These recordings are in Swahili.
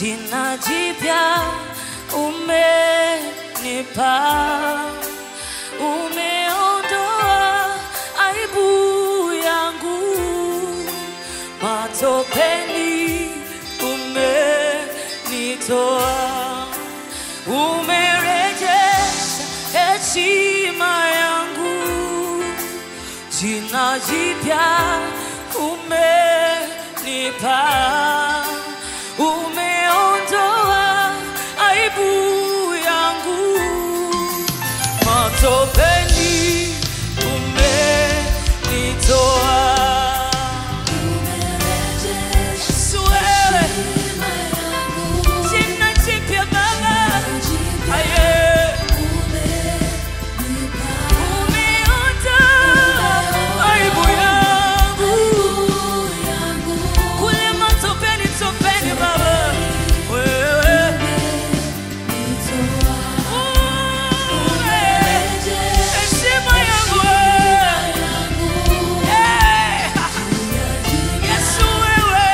jina jipya umenipa, umeondoa aibu yangu, matopeni umenitoa, umerejesha heshima yangu, jina jipya umenipa, umeondoa aibu yangu, matopeni umenitoa, umerejesha heshima yangu, jina jipya Baba, aye, umenipa, umeondoa aibu yangu, kule matopeni topeni Baba, wewe heshima yangu, Yesu wewe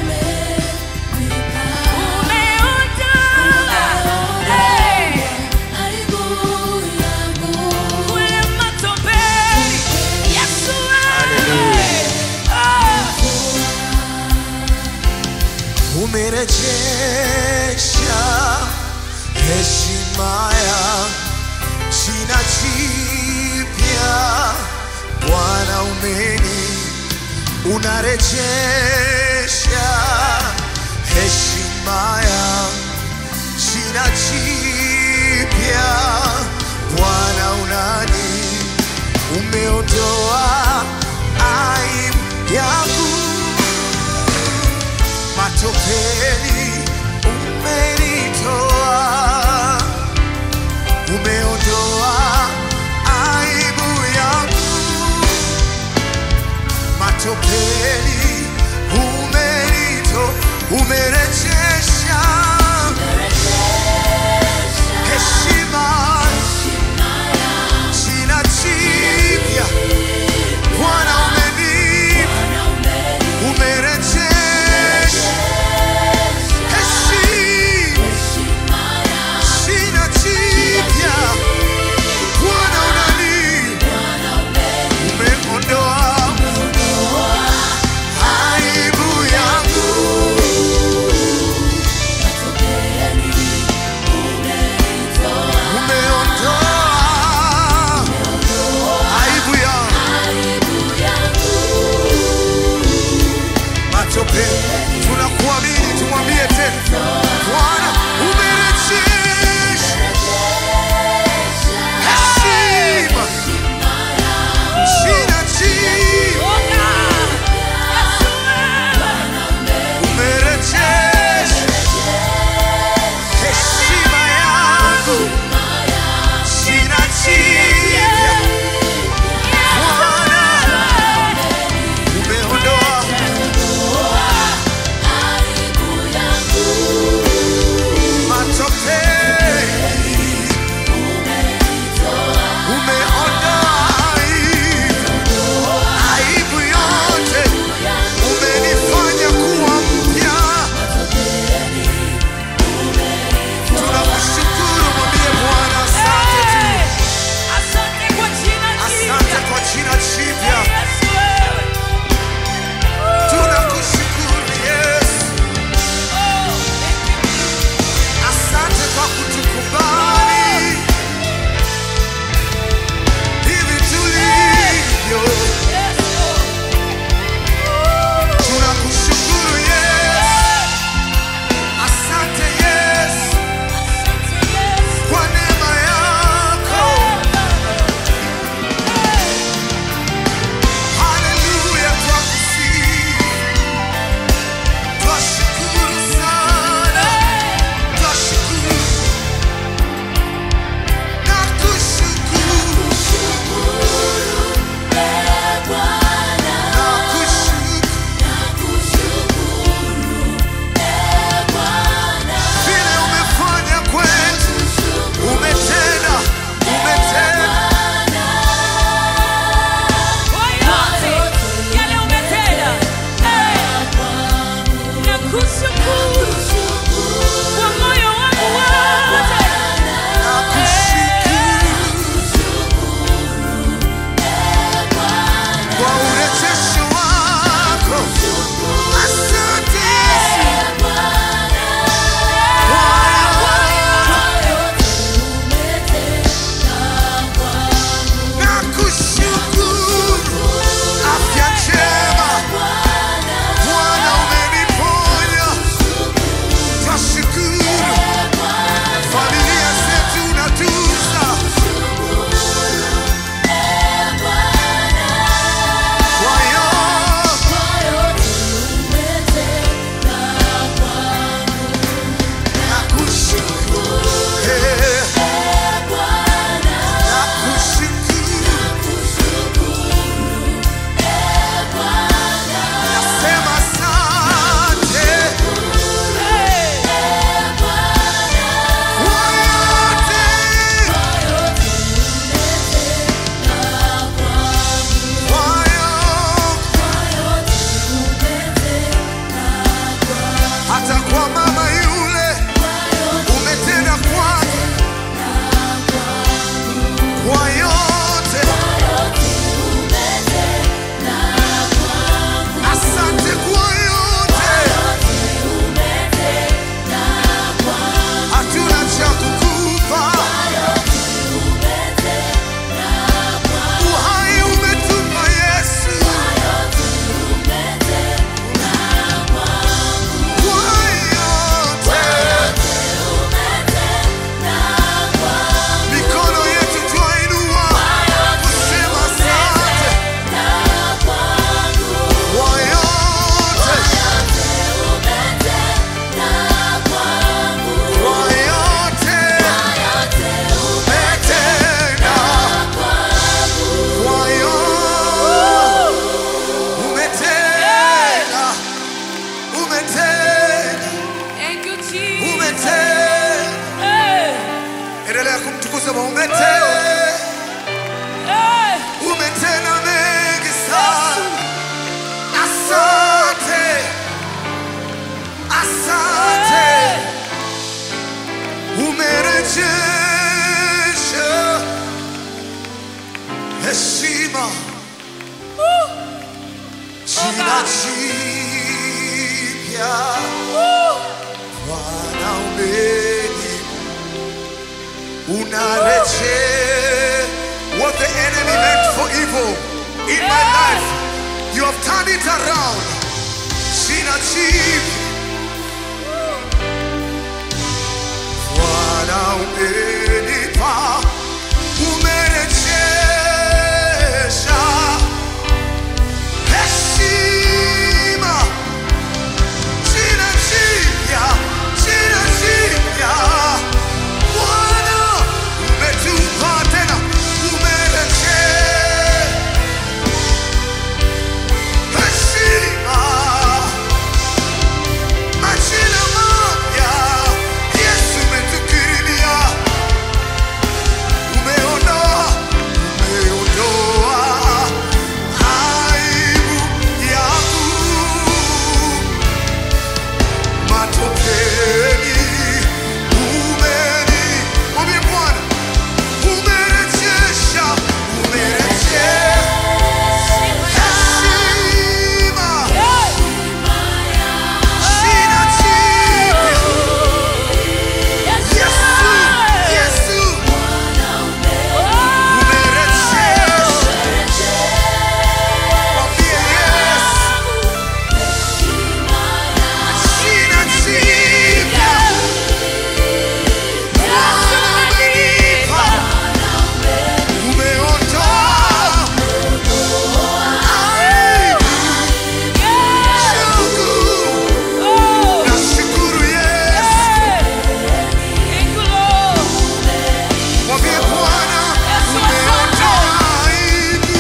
umeondoa aibu yangu, kule matopeni, Yesu wewe umerejesha heshima yangu, jina jipya Bwana unarejesha heshima yangu, jina jipya Bwana umeondoa aibu yangu, matopeni umenitoa, umeondoa aibu yangu, matopeni umenitoa, umerejesha heshima, jina jipya Bwana umerejesha heshima, jina jipya Bwana umeondoa aibu yangu, Sema umetenda mengi sana. Asante, asante. Umerejesha heshima, jina jipya Bwana umenipa. Unarejesha what the enemy meant for evil in my life. You have turned it around. Jina jipya Bwana umenipa. Umerejesha heshima, jina jipya, jina jipya. Bwana umetupa tena, umerejesha heshima, majina mapya. Yesu umetukirimia, umeondoa aibu yangu matopeni. Mwambie Bwana, umerejesha, umerejesha heshima, jina jipya. Yesu, umerejesha. Mwambie Yesu, jina jipya. Bwana umenipa, umeondoa aibu yangu. Nashukuru Yesu. Mwambie Bwana, umeondoa aibu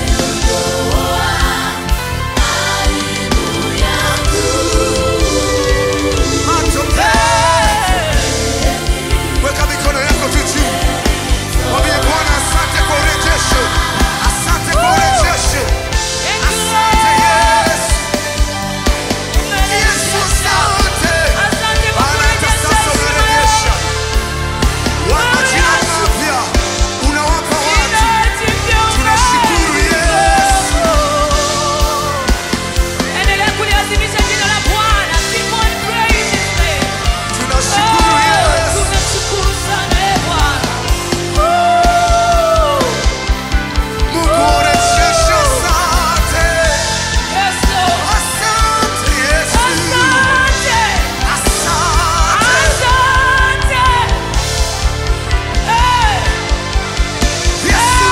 matopeni. Weka mikono yako tu juu. Mwambie Bwana, asante kwa urejesho. Asante kwa urejesho. Asante Yesu. Yesu, asante. Maana hata sasa unarejesha. Wapa jina mapya, unawapa watu. Tunashukuru Yesu. Endelea kuliadhimisha jina la Bwana. Keep on praising Him. Tunashukuru Yesu. Tunashukuru sana Bwana. Mungu urejesha, asante. Yes, Lord. Asante Yesu. Asante. Asante. Asante. Hey. Yesu,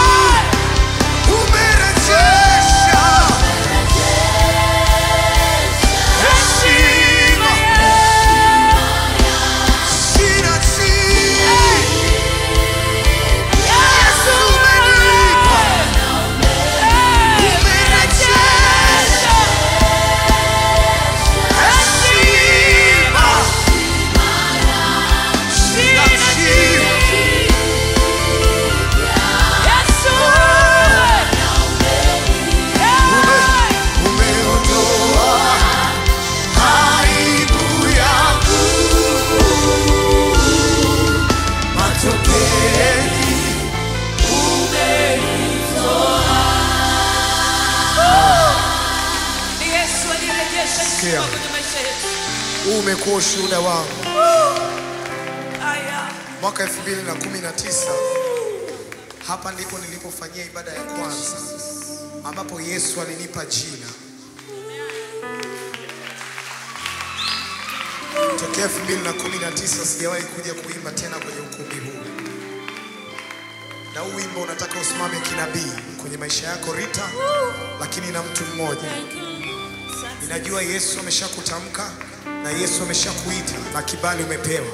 umerejesha heshima, jina jipya. Yesu umenipa, umerejesha heshima, jina jipya. Umeondoa aibu yangu matopeni. Yesu alirejesha heshima kwenye maisha yetu. Huu umekuwa ushuhuda wangu. Aya. Mwaka 2019 hapa ndipo nilipofanyia ibada ya kwanza ambapo Yesu alinipa jina. Tokea 2019 sijawahi kuja kuimba tena kwenye ukumbi huu. Na huu wimbo unataka usimame kinabii kwenye maisha yako Rita, lakini na mtu mmoja. Ninajua Yesu ameshakutamka na Yesu ameshakuita na kibali umepewa.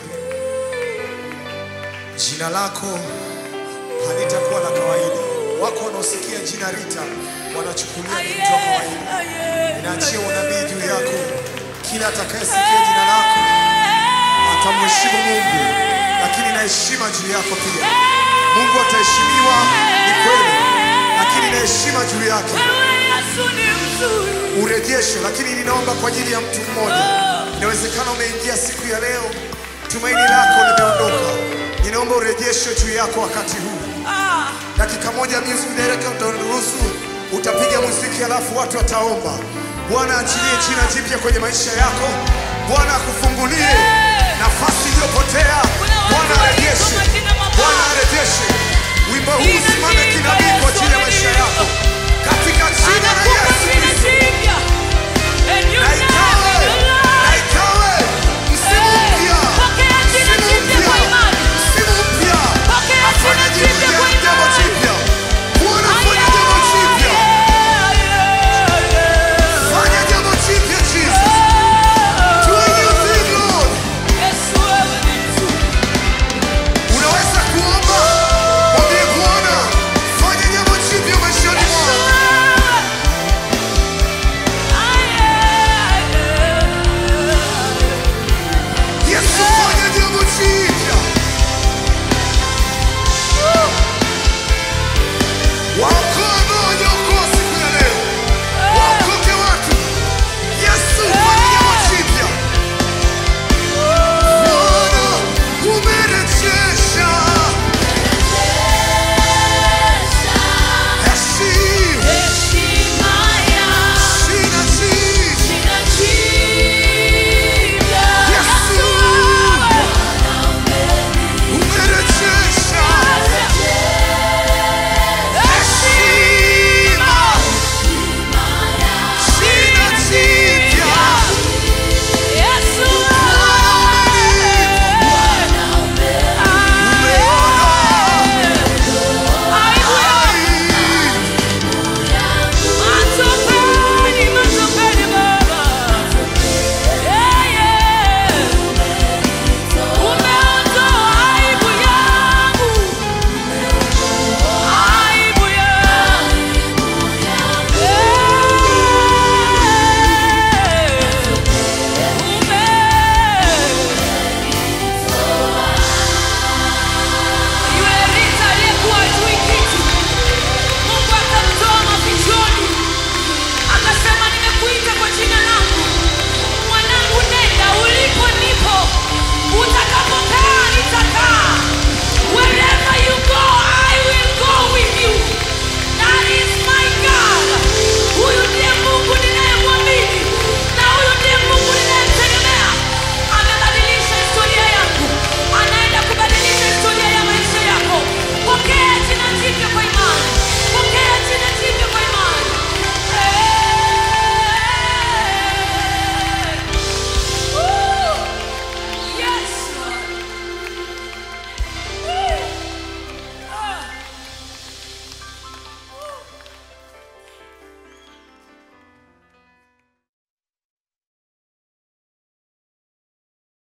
Jina lako halitakuwa la kawaida. Wako wanaosikia jina Rita wanachukulia ni mtu wa kawaida. Ninaachia unabii juu yako. Kila atakayesikia jina lako atamheshimu Mungu, lakini na heshima juu yako pia. Mungu ataheshimiwa, ni kweli, lakini na heshima juu yake. Urejesho, lakini ninaomba kwa ajili ya mtu mmoja. Inawezekana umeingia siku ya leo, tumaini lako limeondoka. Ninaomba urejesho juu yako wakati huu. Dakika moja music director utaruhusu, utapiga muziki alafu watu wataomba. Bwana achilie jina jipya kwenye maisha yako. Bwana akufungulie nafasi iliyopotea. Bwana arejeshe. Bwana arejeshe. Wimbo huu simame kinabii kwa ajili ya maisha yako. Katika jina la Yesu Kristo.